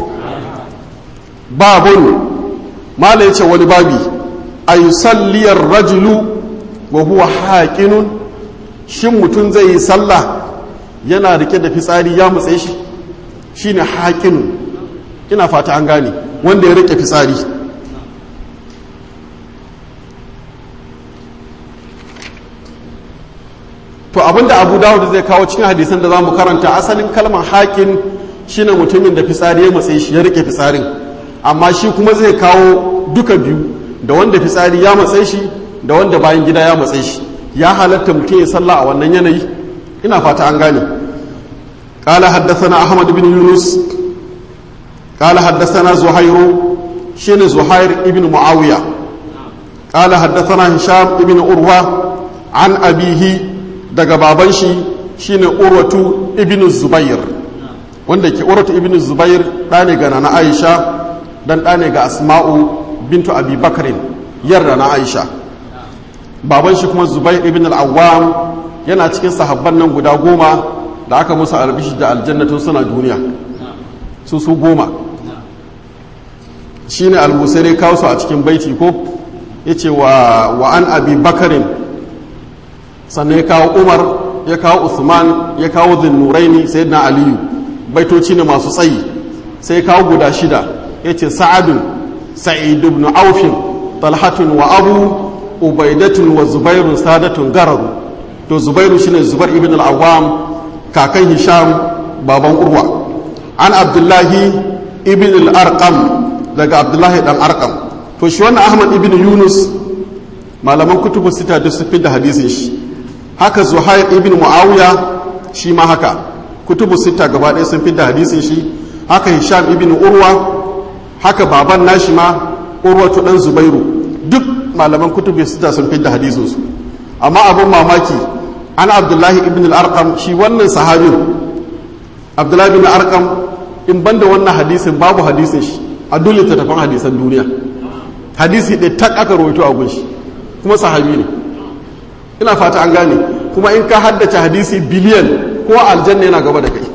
babun mala yace wani babi ayusalliyar rajulu wa huwa haqinun shin mutum zai yi sallah yana rike da fitsari ya mutse shi shine haqinun ina fata an gane wanda ya rike fitsari to abinda Abu Dawud zai kawo cikin hadisan da zamu karanta asalin kalmar haqin shine mutumin da fitsari ya mutse shi ya rike fitsarin amma shi kuma zai kawo duka biyu da wanda fitsari ya matse shi da wanda bayan gida ya matse shi ya halatta mutum ya sallah a wannan yanayi ina fata an gane qala haddathana ahmad ibn yunus qala haddathana zuhair shine zuhair ibn muawiya qala haddathana hisham ibn urwa an abihi daga baban shi shine urwatu ibn zubair wanda ke urwatu ibn zubair ɗane ga nana aisha dan ɗane ga asma'u bintu abi bakrin yarda na aisha baban shi kuma zubair ibn al-awwam yana cikin sahabban nan guda goma da aka musu albishi da aljannatun suna duniya su su goma shine al-musairi kawo su a cikin baiti ko yace wa wa an abi bakrin sannan ya kawo umar ya kawo usman ya kawo zinnuraini sayyidina aliyu baitoci ne masu tsayi sai kawo guda shida yace sa'adun sa'id ibn aufin talhatun wa abu ubaidatun wa zubairun sadatun gararu to zubairu shine zubair ibn al-awwam kakan hisham baban urwa an abdullahi ibn al-arqam daga abdullahi dan arqam to shi wannan ahmad ibn yunus malaman kutubu sita da su fi da hadisin shi haka zuhair ibn muawiya shi ma haka kutubu sita gaba ɗaya sun fi da hadisin shi haka hisham ibn urwa haka baban nashi ma urwatu dan zubairu duk malaman kutubu sita sun fi da hadisin su amma abun mamaki ana abdullahi ibn al-arqam shi wannan sahabin abdullahi ibn al-arqam in banda wannan hadisin babu hadisin shi a dole ta tafan hadisan duniya hadisi ɗaya tak aka rawaito a gunshi kuma sahabi ne ina fata an gane kuma in ka haddace hadisi biliyan ko aljanna yana gaba da kai.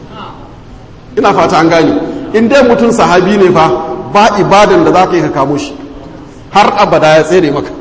Ina fata an gane, in dai mutum sahabi ne fa ba ibadan da za ka yi ka kamo shi har abada ya tsere maka.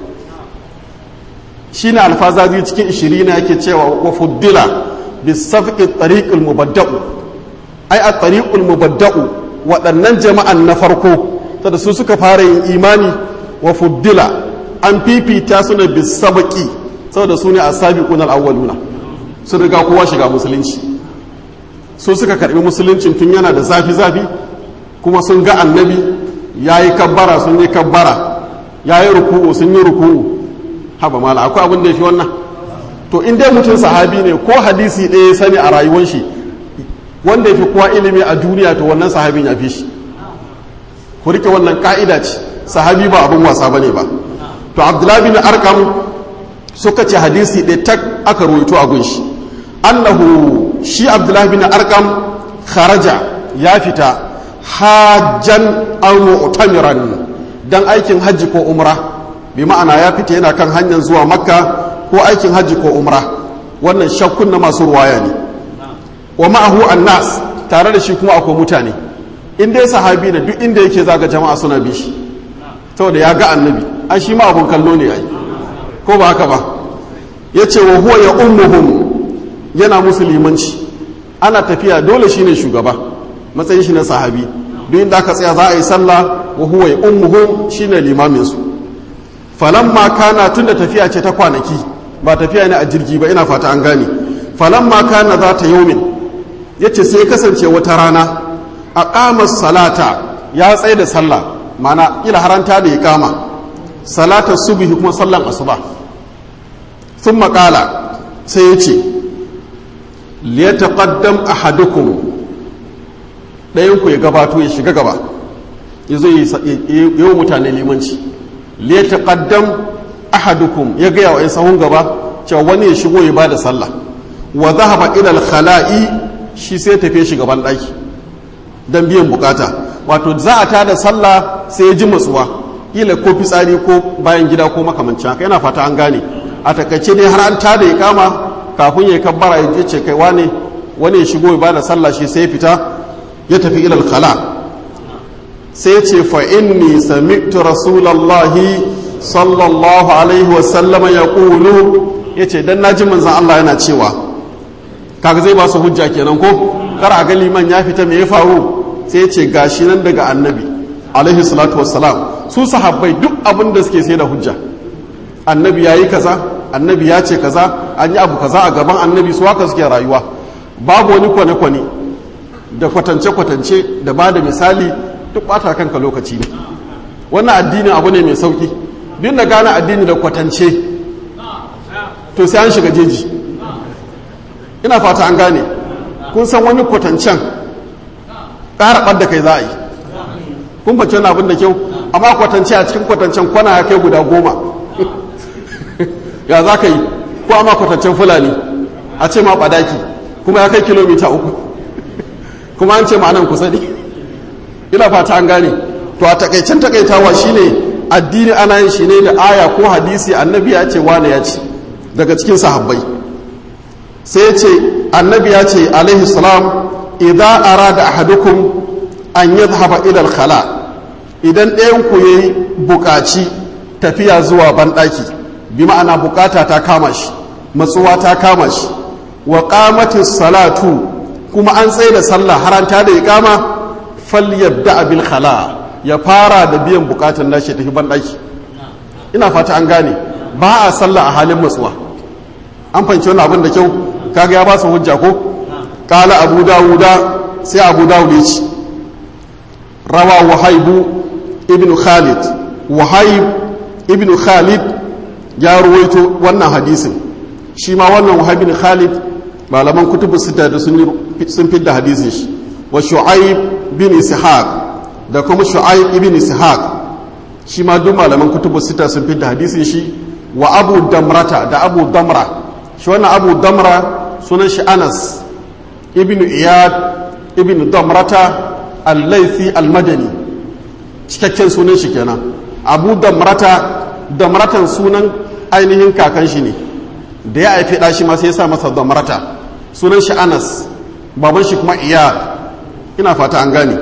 Shi ne alfazazi cikin ishirina yake cewa wa fuddila bisafqi tariqul mubadda'u, ai a tariqul mubadda'u waɗannan jama'an na farko da su suka fara yin imani, wa fuddila an fifita su ne bisabqi saboda su ne as-sabiquna al-awwaluna, su riga kowa shiga musulunci, su suka karbi musuluncin tun yana da zafi zafi, kuma sun ga annabi yayi kabbara sun yi kabbara, yayi ruku'u sun yi ruku'u. Haba mala akwai abin da yafi wannan? To in dai mutum sahabi ne ko hadisi ɗaya ya sani a rayuwar shi wanda yafi kowa ilimi a duniya, to wannan sahabin ya fi shi. Ku rike wannan ka'ida ce, sahabi ba abin wasa bane ba. To Abdullahi bin Arqam suka ce hadisi ɗaya tak aka ruwaito a gunshi, annahu shi Abdullahi bin Arqam kharaja ya fita hajjan aw mu'tamiran dan aikin hajji ko umra, bi ma'ana ya fita yana kan hanyar zuwa Makka ko aikin hajji ko umra. Wannan shakkun na masu ruwaya ne. Wa ma'ahu annas, tare da shi kuma akwai mutane. In dai sahabi ne duk inda yake zaga jama'a suna bi shi saboda ya ga annabi, an shi ma abun kallo ne ai, ko ba haka ba? Yace wa huwa ya ummuhum, yana musulmanci, ana tafiya dole shine shugaba, matsayin shi na sahabi. Duk inda aka tsaya za a yi sallah, wa huwa ya ummuhum, shine limamin su. Falamma kana, tunda tafiya ce ta kwanaki ba tafiya ne a jirgi ba, ina fata an gane. Falamma kana za ta yaumin, yace sai kasance wata rana aqama salata, ya tsaye da sallah, mana ila haranta da iqama salata subhi kuma sallan asuba. Thumma qala, sai yace liyataqaddam ahadukum, dayan ku ya gabato ya shiga gaba yazo yi mutane limanci. liyataqaddam ahadukum, ya ga yawa sahun gaba cewa wani ya shigo ya bada sallah. Wa dhahaba ila al-khala'i, shi sai tafe shi gaban daki dan biyan bukata. Wato za a tada sallah sai ya ji matsuwa, kila ko fitsari ko bayan gida ko makamancin haka, yana fata an gane. A takaice ne har an tada iqama kafin ya kabbara ya ce kai wane wani ya shigo ya bada sallah, shi sai ya fita ya tafi ila al-khala'. sai ce fa inni sami'tu rasulallahi sallallahu alaihi wasallam ya kulu, ya ce don naji manzan Allah yana cewa, kaga zai ba su hujja kenan ko kar a ga liman ya fita me ya faru, sai ce gashi nan daga annabi alaihi salatu wassalam. Su sahabbai duk abin da suke sai da hujja, annabi ya yi kaza, annabi ya ce kaza, an yi abu kaza a gaban annabi, su haka suke rayuwa, babu wani kwane-kwane da kwatance-kwatance da ba da misali, duk bata kanka lokaci ne. Wannan addinin abu ne mai sauki, bin da gane addini da kwatance to sai an shiga jeji. Ina fata an gane, kun san wani kwatancen ƙara ɓar da kai za a yi, kun bace wani abin da kyau, amma kwatance a cikin kwatancen kwana ya kai guda goma ya za ka yi, ko amma kwatancen fulani a ce ma ɓadaki kuma ya kai kilomita uku kuma an ce ma nan kusa ne. Ina fata an gane. To a takaicen takaitawa shine addini ana yin shi ne da aya ko hadisi, annabi ya ce wane ya ce daga cikin sahabbai. Sai ya ce annabi ya ce alaihi salam, idza arada ahadukum an yadhhaba ila al-khala, idan ɗayan ku yayi bukaci tafiya zuwa banɗaki, bi ma'ana bukata ta kama shi, matsuwa ta kama shi, wa qamatis salatu, kuma an tsaye da sallah haranta da iqama, falyabda bil khala, ya fara da biyan bukatun nashi tafi banɗaki. Ina fata an gane, ba a sallah a halin matsuwa. An fahimci wannan abin da kyau, kaga ya ba su hujja ko? Qala Abu Dawuda, sai Abu Dawud ya ce rawa Wahaibu ibn Khalid, Wahayb ibn Khalid ya ruwaito wannan hadisin. Shi ma wannan Wahayb ibn Khalid malaman kutubu sita da sun sun fidda hadisin shi. Wa Shu'aib bin Ishaq, da kuma Shu'aib ibn Ishaq, shi ma duk malaman kutubu sita sun fidda hadisin shi. Wa Abu Damrata, da Abu Damra, shi wannan Abu Damra sunan shi Anas ibn Iyad ibn Damrata al-Laythi al-Madani, cikakken sunan shi kenan. Abu Damrata, Damratan sunan ainihin kakan shi ne, da ya haifi ɗa shi ma sai ya sa masa damarata sunan shi Anas baban shi kuma Iyad ina fata an gane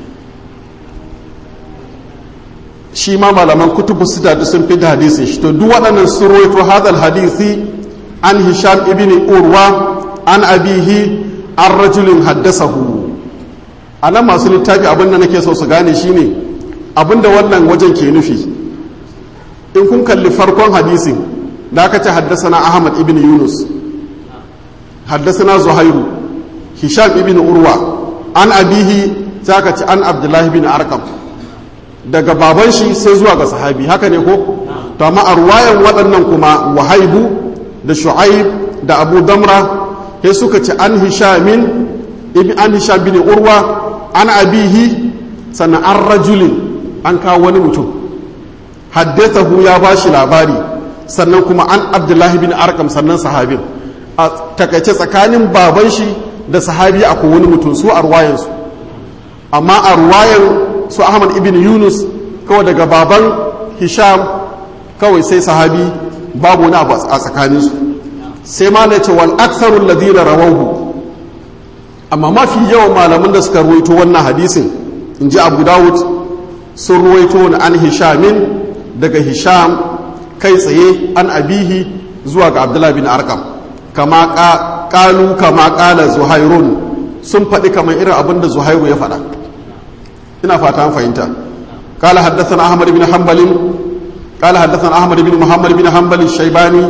shi ma malaman kutubu sita da sun fi da hadisin shi to duk waɗannan sun rawaito hadal hadisi an Hisham ibn Urwa an abihi an rajulin haddasahu anan masu littafi abinda nake so su gane shine abinda wannan wajen ke nufi in kun kalli farkon hadisin da aka ce haddasana Ahmad ibn Yunus haddasana Zuhairu Hisham ibn Urwa an abihi sai aka ce an Abdullah ibn Arqam daga baban shi sai zuwa ga sahabi haka ne ko to amma a ruwayan waɗannan kuma Wahaibu da Shu'aib da Abu Damra sai suka ce an Hishamin ibn an Hisham bin Urwa an abihi sannan an rajulin an kawo wani mutum haddathahu ya bashi labari sannan kuma an Abdullahi bin Arqam sannan sahabin a takaice tsakanin baban shi da sahabi akwai wani mutum su a ruwayansu amma a ruwayan su Ahmad ibn Yunus kawai daga baban Hisham kawai sai sahabi babu wani abu a tsakaninsu sai ma na ce wal aktharul ladina rawahu amma mafi yawan malaman da suka ruwaito wannan hadisin in ji Abu Dawud sun ruwaito an Hishamin daga Hisham kai tsaye an abihi zuwa ga Abdullah bin Arqam kama qalu kama qala Zuhairun sun faɗi kamar irin abin da Zuhairu ya faɗa ina fata an fahimta qala haddathana Ahmad bin Hanbal qala haddathana Ahmad bin Muhammad bin Hanbal al-Shaybani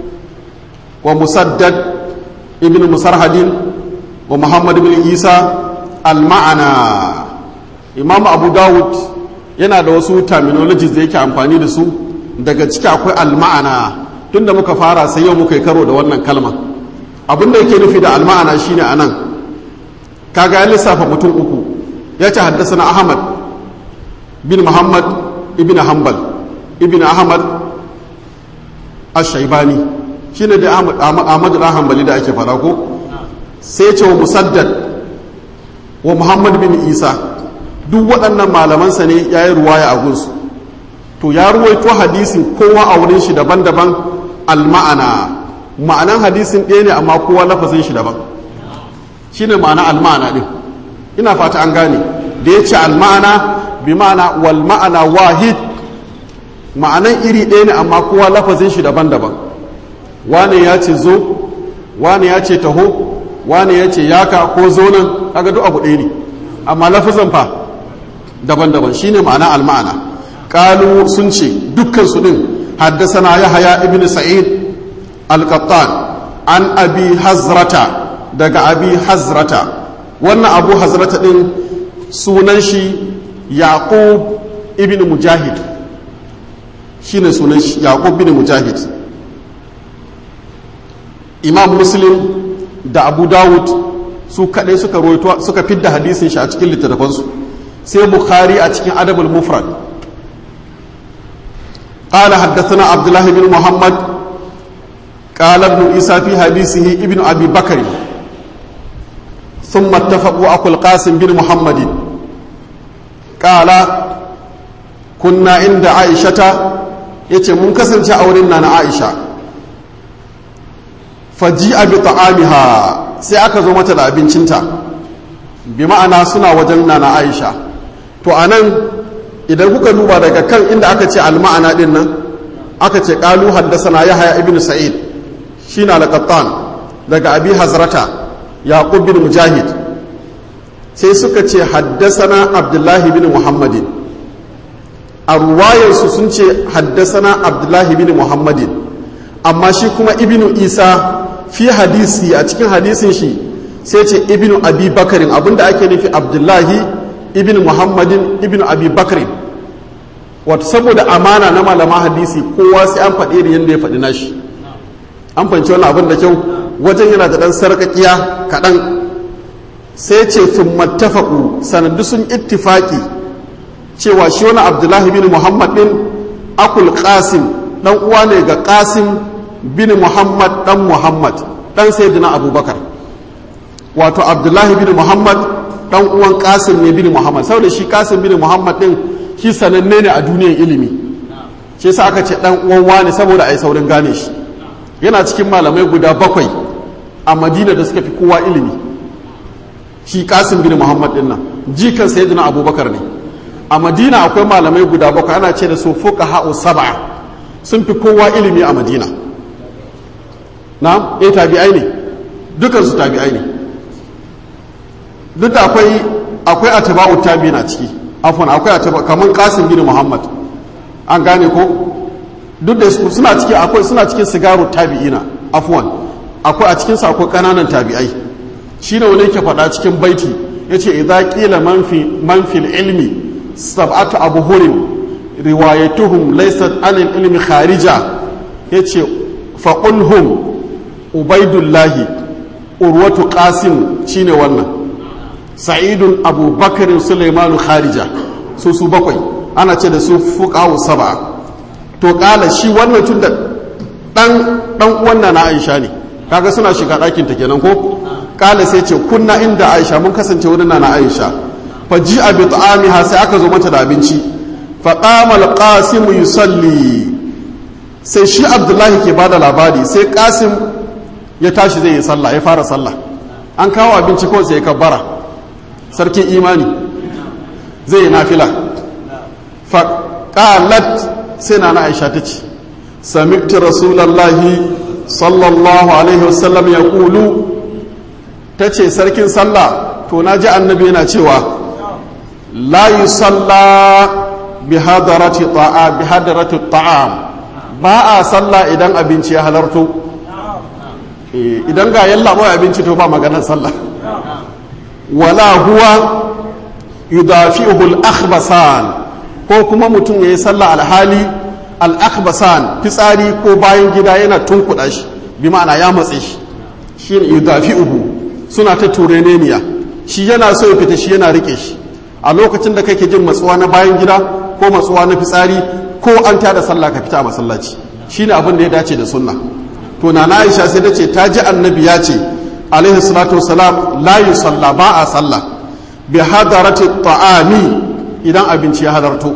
wa Musaddad ibn Musarhad wa Muhammad bin Isa al-Ma'ana Imam Abu Dawud yana da wasu terminologies da yake amfani da su daga ciki akwai al-ma'ana tunda muka fara sai yau muka yi karo da wannan kalma abinda yake nufi da al-ma'ana shine anan kaga ya lissafa mutum uku ya ce haddasana Ahmad bin Muhammad ibn Hanbal ibn Ahmad ash-Shaybani shine da Ahmad Ahmad dan Hanbali da ake fara ko sai ce wa Musaddad wa Muhammad bin Isa duk waɗannan malamansa ne ya yi ruwaya a gunsu to ya ruwaito hadisin kowa a wurin shi daban-daban al-ma'ana ma'anan hadisin ɗaya ne amma kowa lafazin shi daban shi ne ma'ana al-ma'ana ɗin ina fata an gane da ya ce al-ma'ana bi ma'ana wal ma'ana wahid ma'anan iri ɗaya ne amma kowa lafazin shi daban-daban wane ya ce zo wane ya ce taho wane ya ce yaka ko zo nan kaga duk abu ɗaya ne amma lafazin fa daban-daban shine ma'ana al-ma'ana qalu sun ce dukkan su din haddathana yahya ibn sa'id al-qattan an abi hazrata daga abi hazrata wannan abu hazrata din sunan shi yaqub ibn mujahid shine sunan shi yaqub ibn mujahid imam muslim da abu dawud su kadai suka rawaito suka fidda hadisin shi a cikin littattafansu sai bukhari a cikin adabul mufrad قال حدثنا عبد الله بن محمد قال ابن عيسى في حديثه ابن ابي بكر ثم اتفقوا اخو القاسم بن محمد قال كنا عند عائشه yace mun kasance a wurin nana Aisha faji'a bi ta'amiha sai aka zo mata da abincinta bi ma'ana suna wajen nana Aisha to anan idan kuka duba daga kan inda aka ce al-ma'ana din nan aka ce qalu haddathana yahya ibn sa'id shine al-qattan daga abi hazrata yaqub bin mujahid sai suka ce haddathana abdullah ibn muhammadin a ruwayarsu sun ce haddathana abdullah ibn muhammadin amma shi kuma ibnu isa fi hadisi a cikin hadisin shi sai ce ibnu abi bakarin abinda ake nufi abdullahi ibn muhammadin ibn abi bakrin wato saboda amana na malama hadisi kowa sai an faɗi da yadda ya faɗi nashi an fanci wani abin da kyau wajen yana da ɗan sarƙaƙiya kaɗan sai ce sun mattafaƙu sanaddu sun ittifaƙi cewa shi wani abdullahi bin muhammad ɗin akul qasim ɗan uwa ne ga qasim bin muhammad ɗan muhammad ɗan sayyidina abubakar wato abdullahi bin muhammad dan uwan Qasim ne bin Muhammad saboda shi Qasim bin Muhammad din shi sananne ne a duniyar ilimi shi yasa aka ce dan uwan wani saboda ai saurin gane shi yana cikin malamai guda bakwai a madina da suka fi kowa ilimi shi kasim bin muhammad din nan jikan sayyidina abubakar ne a madina akwai malamai guda bakwai ana ce da su fuqaha sab'a sun fi kowa ilimi a madina na eh tabi'ai ne dukan su tabi'ai ne duk da akwai akwai atba'u tabi'ina ciki afwan akwai atba kaman kasim bin muhammad an gane ko duk da suna cikin akwai suna cikin sigaru tabi'ina afwan akwai a cikin sa akwai kananan tabi'ai shine wani yake faɗa cikin baiti yace idza qila man fi man fil ilmi sab'atu abhurin riwayatuhum laysat anil ilmi kharija yace fa qulhum ubaidullah urwatu qasim shine wannan sa'idun abubakar sulaiman kharija su su bakwai ana ce da su fuqahu sab'a to kala shi wannan tun da dan dan uwan na Aisha ne kaga suna shiga ɗakin ta kenan ko kala sai ce kunna inda Aisha mun kasance wurin na Aisha fa ji'a bi ta'amiha sai aka zo mata da abinci fa qama al-qasim yusalli sai shi Abdullahi ke bada labari sai Qasim ya tashi zai yi sallah ya fara sallah an kawo abinci ko sai ya kabbara sarkin imani zai yi nafila fa qalat sai na na aisha ta ce sami'tu rasulallahi sallallahu alaihi wasallam ya kulu ta ce sarkin sallah to na ji annabi yana cewa la yi salla bi hadarati ta'am ba a salla idan abinci ya halarto idan ga yalla bai abinci to ba maganar sallah wala huwa yudafi'uhu al-akhbasan ko kuma mutum ya yi sallah alhali al'akbasan fitsari ko bayan gida yana tunkuɗa shi bi ma'ana ya matse shi shi ne yudafi uhu suna ta tureneniya shi yana so ya fita shi yana rike shi a lokacin da kake jin matsuwa na bayan gida ko matsuwa na fitsari ko an tada sallah ka fita a masallaci shi ne abin da ya dace da sunna to na aisha sai ta ce ta ji annabi ya ce alaihi salatu wasalam la yusalla ba a sallah bi hadarati ta'ami idan abinci ya halarto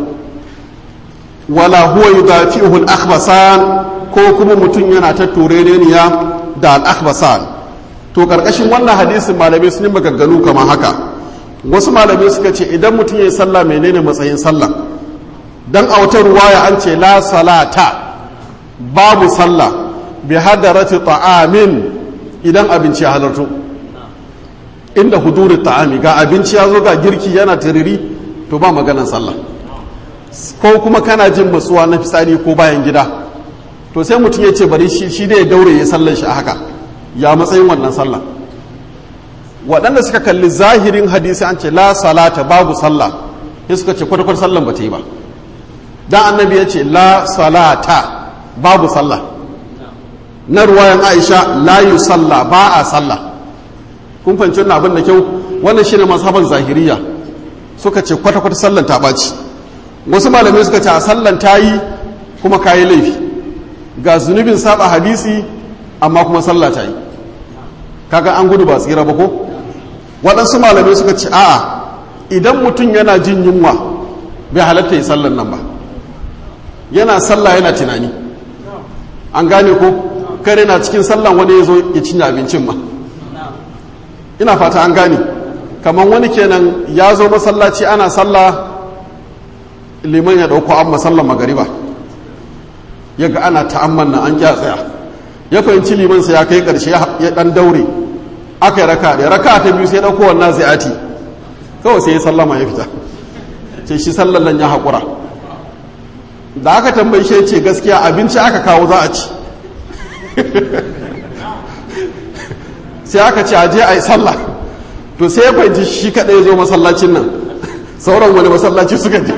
wala huwa yudafi'uhu al-akhbasan ko kuma mutum yana ta turereniya da al-akhbasan to karkashin wannan hadisin malamai sun yi magagganu kamar haka wasu malamai suka ce idan mutum ya yi sallah menene matsayin sallah dan a wata ruwaya an ce la salata babu sallah bi hadarati ta'amin idan abinci ya halarto inda huduri ta'ami ga abinci ya zo ga girki yana tiriri to ba maganan sallah ko kuma kana jin matsuwa na fitsari ko bayan gida to sai mutum ya ce bari shi shi da ya daure ya sallan shi a haka ya matsayin wannan sallah waɗanda suka kalli zahirin hadisi an ce la salata babu sallah sai suka ce kwata-kwata sallan ba ta yi ba dan annabi ya ce la salata babu sallah na ruwayan aisha la yusalla ba a sallah kun fahimci wannan abin da kyau wannan shine mazhaban zahiriya suka ce kwata-kwata sallan ta ɓaci wasu malamai suka ce a sallan ta yi kuma ka yi laifi ga zunubin saba hadisi amma kuma sallah ta yi kaga an gudu ba tsira ba ko waɗansu malamai suka ce a'a idan mutum yana jin yunwa bai halatta yi sallan nan ba yana sallah yana tunani an gane ko kare na cikin sallan wani ya zo ya cinye abincin ma ina fata an gane kamar wani kenan ya zo masallaci ana sallah liman ya dauko amma sallan magariba ya ga ana ta'amman na an kya tsaya ya fahimci liman sa ya kai karshe ya dan daure aka yi raka da raka ta biyu sai dauko wannan zai'ati kawai sai ya sallama ya fita ce shi sallan nan ya haƙura da aka tambayi shi ce gaskiya abinci aka kawo za a ci sai aka ce aje a yi sallah to sai ya fahimci shi kaɗai ya zo masallacin nan sauran wani masallaci suka je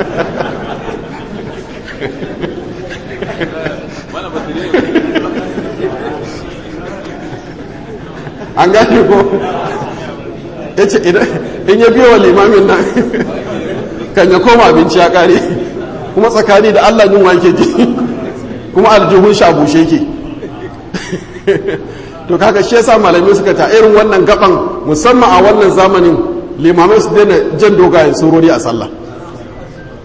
an gane ko ya ce in ya biyo wa limamin nan kan ya koma abinci ya kare kuma tsakani da allah yin wake ji kuma aljihun shi a bushe ke to kaga shi yasa malamai suka ta irin wannan gaban musamman a wannan zamanin limamai su daina jan dogayen surori a sallah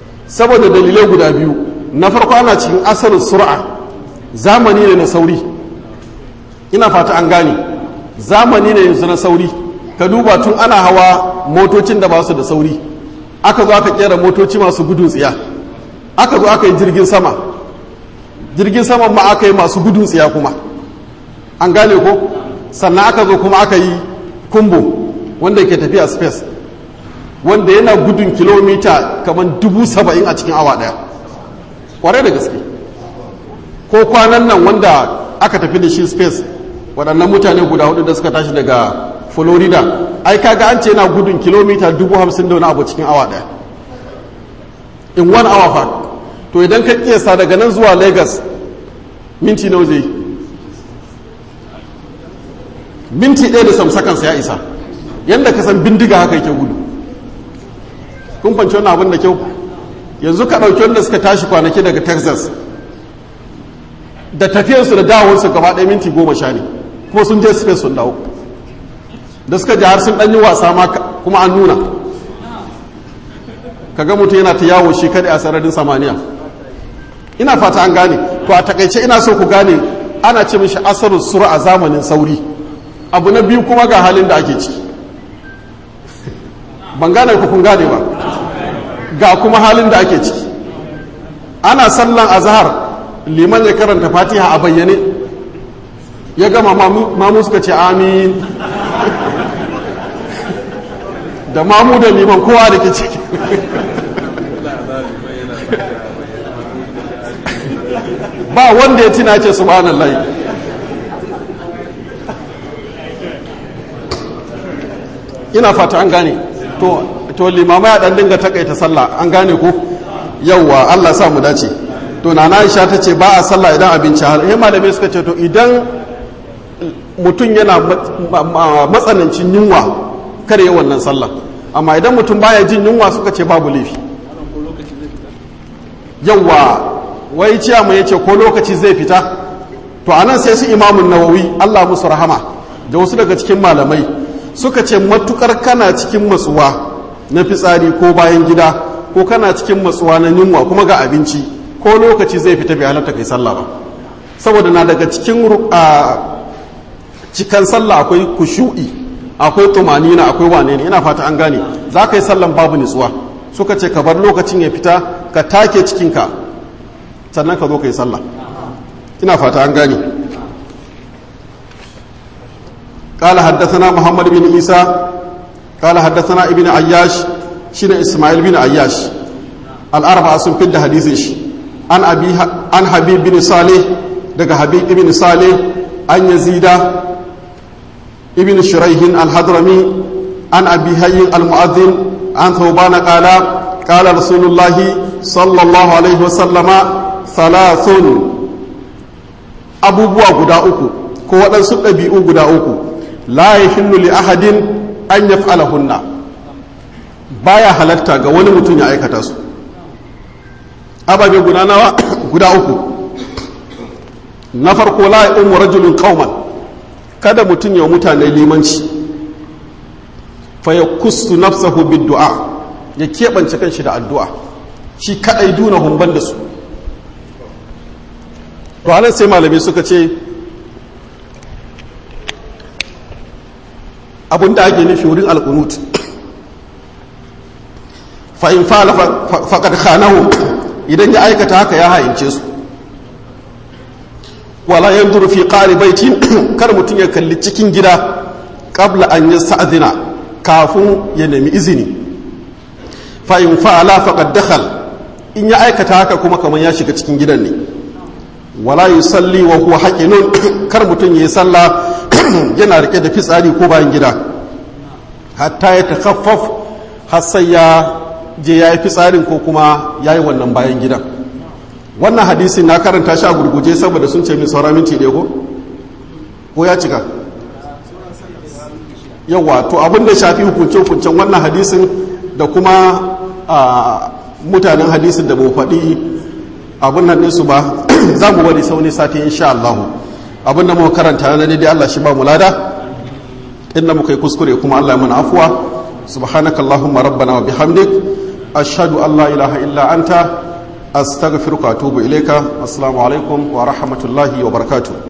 saboda dalilai guda biyu na farko ana cikin asalin sur'a zamani ne na sauri ina fata an gane zamani ne yanzu na sauri ka duba tun ana hawa motocin da ba su da sauri aka zo aka kera motoci masu gudun tsiya aka zo aka yi jirgin sama jirgin sama ma aka yi masu gudun tsiya kuma an gane ko sannan aka zo kuma aka yi kumbo wanda ke tafiya space wanda yana gudun kilomita kamar dubu saba'in a cikin awa daya kwarai da gaske ko kwanan nan wanda aka tafi da shi space waɗannan mutane guda hudu da suka tashi daga florida ai kaga an ce yana gudun kilomita dubu hamsin da wani abu cikin awa daya in one hour fa to idan ka kiyasta daga nan zuwa lagos minti nawa zai minti ɗaya da samsakansa ya isa yadda ka san bindiga haka yake gudu kun fanci wannan abin da kyau yanzu ka ɗauki wanda suka tashi kwanaki daga texas da tafiyarsu da dawowarsu gaba ɗaya minti goma sha ne kuma sun je space sun dawo da suka ji har sun ɗanyi wasa ma kuma an nuna kaga mutum yana ta yawo shi kaɗai a sararin samaniya ina fata an gane to a takaice ina so ku gane ana ce mishi asarun sura a zamanin sauri abu na biyu kuma ga halin da ake ciki ban gane ku kun gane ba ga kuma halin da ake ciki ana sallan azhar liman ya karanta fatiha a bayyane ya gama mamu suka ce amin da mamu da liman kowa da ke ciki ba wanda ya tina ce subhanallahi ina fata an gane to to limama ya dan dinga takaita sallah an gane ko yawwa Allah sa mu dace to nana Aisha ta ce ba a sallah idan abinci har eh malamai suka ce to idan mutum yana matsanancin yunwa kare wannan sallah amma idan mutum baya jin yunwa suka ce babu laifi yawwa wai ciya mu yace ko lokaci zai fita to anan sai su imamun nawawi Allah musu rahama da wasu daga cikin malamai suka ce matukar kana cikin matsuwa na fitsari ko bayan gida ko kana cikin matsuwa na yunwa kuma ga abinci ko lokaci zai fita bai halatta kai sallah ba saboda na daga cikin cikan sallah akwai kushu'i akwai tumanina akwai wane ne ina fata an gane za ka yi sallan babu nutsuwa suka ce ka bar lokacin ya fita ka take cikinka sannan ka zo ka yi sallah ina fata an gane قال حدثنا محمد بن عيسى قال حدثنا ابن عياش شين اسماعيل بن عياش الاربعه سن في حديثه عن ابي عن حبيب بن صالح دغ حبيب بن صالح عن يزيد ابن شريح الحضرمي عن ابي هي المؤذن عن ثوبان قال قال رسول الله صلى الله عليه وسلم ثلاث abubuwa guda uku ko waɗansu ɗabi'u guda uku la yahillu li ahadin an yaf'alahunna baya halatta ga wani mutum ya aikata su ababe guda nawa guda uku na farko la ya'umu rajulun qauman kada mutum ya mutane limanci fa yakussu nafsahu bid-du'a ya kebance kanshi da addu'a shi kadai duna humban da su to anan sai malamai suka ce abinda ake nufi wurin alkunut fa'in fa'ala faƙad khanahu idan ya aikata haka ya hayince su wala yanzuru fi qari baitin kar mutum ya kalli cikin gida qabla an yasta'zina kafin ya nemi izini fa'in fa'ala faqad dakhal in ya aikata haka kuma kamar ya shiga cikin gidan ne wala yusalli wa huwa haqinun kar mutum yayi sallah yana rike da fitsari ko bayan gida hatta ya takhaffaf har sai ya je yayi fitsarin ko kuma yayi wannan bayan gidan wannan hadisin na karanta shi a gurguje saboda sun ce min saura minti ɗaya ko ko ya cika yawa to abin da shafi hukunce hukuncen wannan hadisin da kuma mutanen hadisin da ba faɗi abin nan ɗinsu ba za mu bari sauni sati insha Allah abin da muka karanta na ne dai Allah shi ba mu lada inda muka yi kuskure kuma Allah ya mana afuwa subhanakallahumma rabbana wa bihamdik ashhadu an la ilaha illa anta astaghfiruka wa atubu ilayka assalamu alaikum wa rahmatullahi wa barakatuh